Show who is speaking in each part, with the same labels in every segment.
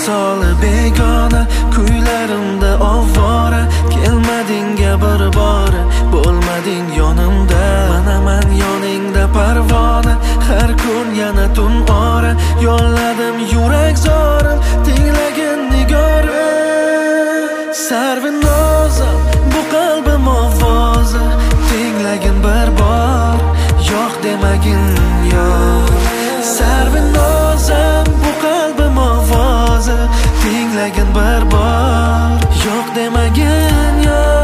Speaker 1: misoli begona, kuylarimda ovora. Kelmadingga bir bora, bo'lmading yonimda. Manaman yoningda parvona, har kun yana tun ora. Yo'lladim yurak zorim, tinglagin nigorim. Sarvinozim, bu qalbim ovozi, tinglagin bir bor, yo'q demagin yo'q. Sarvinozim, bu qalbim ovozi, tinglagin bir bor, yo'q demagin yo'q.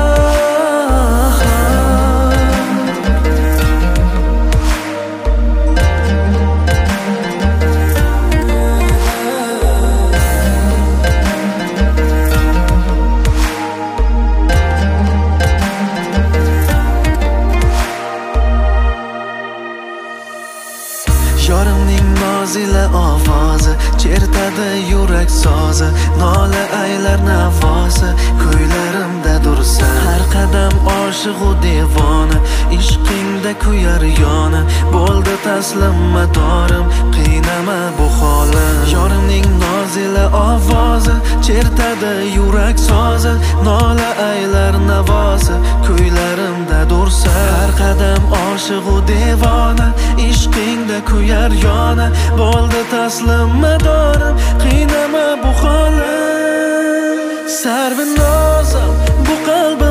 Speaker 1: Yorimning nozila ovozi, chertadi yurak sozi, nola aylar navosi, kuylarimda dursa. Har qadam oshiq-u devona, ishqingda kuyar yona. Bo'ldi taslim madorim, qiynama bu holim. Yorimning nozila ovozi, chertadi yurak sozi, nola aylar navosi, kuylarimda dursa. Har qadam oshiq-u devona, ishqingda kuyar yona. Bo'ldi taslim madorim, qiynama bu holim. Sarvinozim, bu qalbim